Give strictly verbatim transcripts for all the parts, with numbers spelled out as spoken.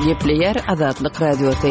Gepleyer Azatlyk Radiosu.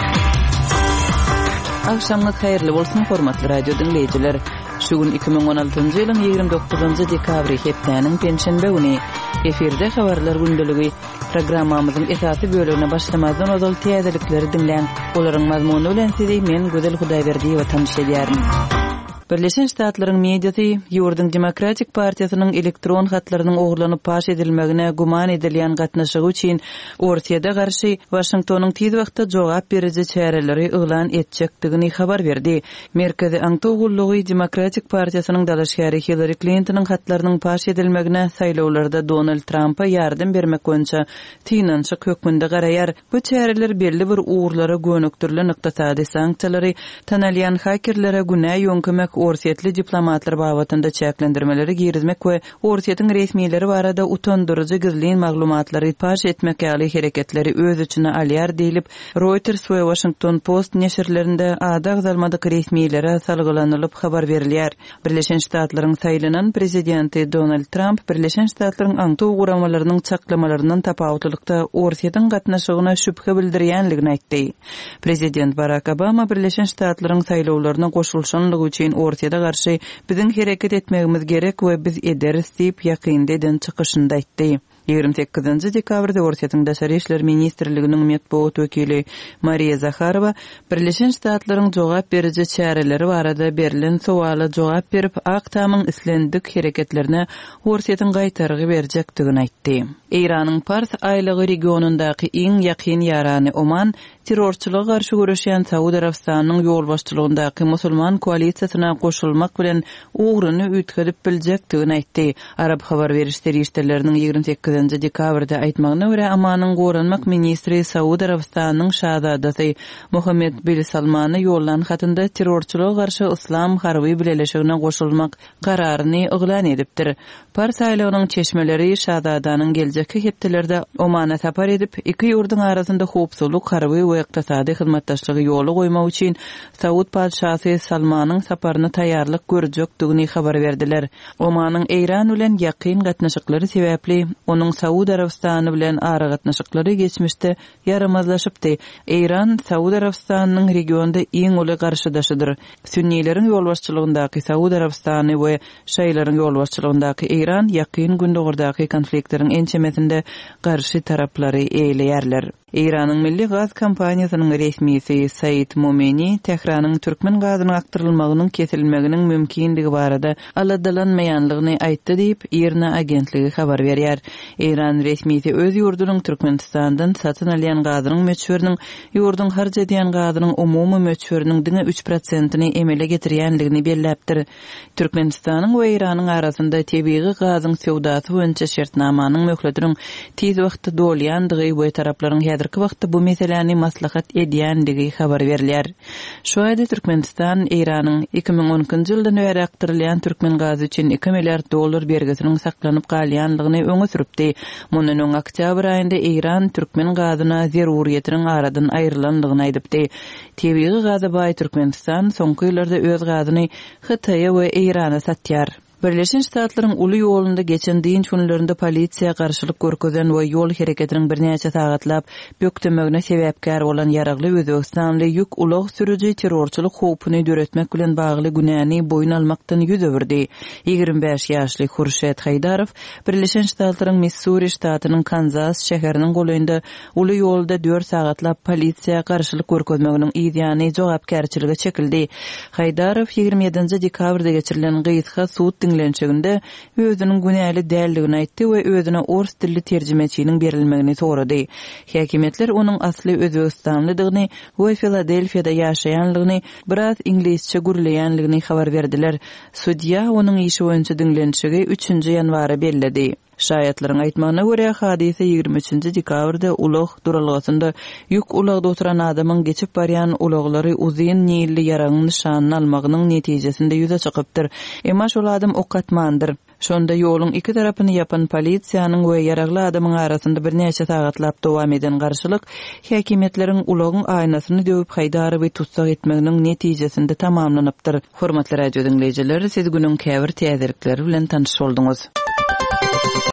Akşamlyk haýyrly bolsun hormatly radio dinleýijiler. Şugun iki bin on altyncy ýylyň ýygrimi dokuzunjy dekabry hepdeniň penşenbe güni efirde habarlar gündəligi programmamyzyň esasy bölümine başlamazdan ozal täzelikleri dinleň. Olaryň mazmuny bilen sizi men Gözel Hudaýberdiýewa tanış edýärim. Birleşen Ştatlaryň mediasy ýurdun Demokratik Partiýasynyň elektron hatlarynyň oglanyp paş edilmegine guman edilýän gatnaşygy üçin Ortiýada garşy Washingtonyň tiz wagtda jogap beriji çäreleri ýylan etjekdigini habar berdi. Merkezi Aňtogullugy Demokratik Partiýasynyň dalaşgary Hillary Clinton'yň hatlarynyň paş edilmegine saýlawlarda Donald Trump'a ýardym bermek boýunça tinançy hökmünde garaýar. Bu çäreler belli bir uğurlara gönükdirlen ykdysady sanksiýalary tanalýan hakerlere günä ýönkemek Ortiýetli diplomatlar babatynda çäklendirmeleri girizmek we Ortiýetyň resmiýetleri barada utandyrjy gizlin maglumatlary paş etmek ýaly hereketleri öz içine alýar diýilip Reuters we Washington Post neşirlerinde ada zalmadyk resmiýetlere salgylanylyp habar berilýär. Birleşen Ştatlaryň saýlanan prezidenti Donald Trump Birleşen Ştatlaryň aňty uğramalarynyň çaklamalarynyň tapawutlykda Ortiýetyň gatnaşygyna şüphe bildirýänligini aýtdy. Prezident Barack Obama Birleşen Ştatlaryň saýlawlaryna goşulşanlygy üçin Ortiýada garşy biziň hereket etmegimiz gerek we biz ederiz diýip ýakynda eden çykyşynda aýtdy. ýygrimi sekizinji dekabrda Ortiýatyň Daşary işler ministrliginiň medeniýet wekili Maria Zakharova Birleşen Ştatlaryň jogap beriji çäreleri barada berilen sowala jogap berip Aktamyň islendik hereketlerine Ortiýatyň gaýtargy berjekdigini aýtdy. İranyň Pars aýlygy regionundaky iň ýakyn ýarany Oman terrorçylyga garşy görüşýän Saudi Arabistanyň ýol başçylygyndaky musulman koalisiýasyna goşulmak bilen ugruny üýtgelip biljekdigini aýtdy. Arab habar berişleri işlerleriniň ýygrimi sekizinji dekabrda aýtmagyna görä Amanyň goranmak ministri Saudi Arabistanyň şahzadasy Mohammed bin Salmany ýollan hatynda terrorçylyga garşy islam harby birleşigine goşulmak kararyny yglan edipdir. Pars aýlygynyň çeşmeleri şahzadanyň geljeki hepdelerde Omana sapar edip iki ýurdun arasynda howpsuzlyk harby we ykdysady hyzmatdaşlygy ýoly goýmak üçin Saud padşasy Salmanyň saparyna taýýarlyk görjekdigini habar berdiler. Omanyň Eýran bilen ýakyn gatnaşyklary sebäpli onuň Saudi Arabistany bilen ara gatnaşyklary geçmişde yaramazlaşypdy. Eýran Saudi Arabistanynyň regionda iň uly garşydaşydyr. Sünnileriň ýolbaşçylygyndaky Saudi Arabistany we şeýlerin ýolbaşçylygyndaky Eýran ýakyn gündogurdaky konfliktleriň ençemesinde garşy taraplary eýleýärler. Eýranyň milli gaz kompaniýasynyň resmisi Said Momeni Tehranyň türkmen gazynyň aktyrylmagynyň kesilmeginiň mümkinligi barada aladalanmaýanlygyny aýtdy diýip Irna agentligi habar berýär. Eýran resmisi öz ýurdunyň Türkmenistandan satyn alýan gazynyň möçberiniň ýurdun harj edýän gazynyň umumy möçberiniň diňe üç prosentyny emele getirýänligini belläpdir. Türkmenistanyň we Eýranyň arasynda tebii gazyň sowdasy boýunça şertnamanyň möhletiniň tiz wagtda dolýandygy we taraplaryň häzirki wagtda bu meseleni maslahat edýändigi habar berilýär. Şu aýda Türkmenistan Eýranyň iki bin onunçy ýyldan beri aktyrylýan türkmen gazy üçin iki milliard dollar bergisiniň saklanyp galýanlygyny öňe süripdi. Mundan öň oktýabr aýynda Eýran türkmen gazyna zeruriýetiniň aradan aýrylanlygyny aýdypdy. Tebii gazy baý Türkmenistan soňky ýyllarda öz gazyny Hytaýa we Eýrana satýar. Birleşen Ştatlaryň uly ýolunda geçen diň günlerinde polisiýa garşylyk görkezen we ýol hereketiniň birnäçe sagatlap böktemegine sebäpkär bolan ýaragly Özbegistanly ýük ulag sürüji terrorçylyk howpuny döretmek bilen bagly günäni boyun almakdan ýüz öwürdi. ýygrimi beş ýaşly Hurşet Haydarow Birleşen Ştatlaryň Missouri ştatynyň Kansas şäheriniň goýunda uly ýolda dört sagatlap polisiýa garşylyk görkezmeginiň ýygyny jogapkärçiligi çekildi. Haydarow ýygrimi ýedinji dekabrda geçirilen gyýytka suud dinlençeginde özünün günäli däldigini aýtdy we özüne ors dilli terjimeçiniň berilmegini sorady. Häkimetler onuň asly Özbegistanlydygyny we Filadelfiýada ýaşaýanlygyny, biraz inglizçe gürleýänligini habar berdiler. Судья onuň işi boýunça dinlençegi üçünji ýanwary belledi. Şaýatlaryň aýtmagyna görä hadise ýygrimi üçünji dekabrda ulag duralgasynda ýük ulagda oturan adamyň geçip barýan ulaglary uzyn nilli ýaragyň nişanyny almagynyň netijesinde ýüze çykypdyr. Emma şol adam okatmandyr. Şonda ýoluň iki tarapyny ýapan polisiýanyň we ýaragly adamyň arasynda birnäçe sagatlap dowam eden garşylyk häkimetleriň ulagyň aýnasyny döwüp Haydarowy tutsak etmeginiň netijesinde tamamlanypdyr. Hormatly radio dinleýijiler, siz günüň käbir täzelikleri bilen tanyş bolduňyz.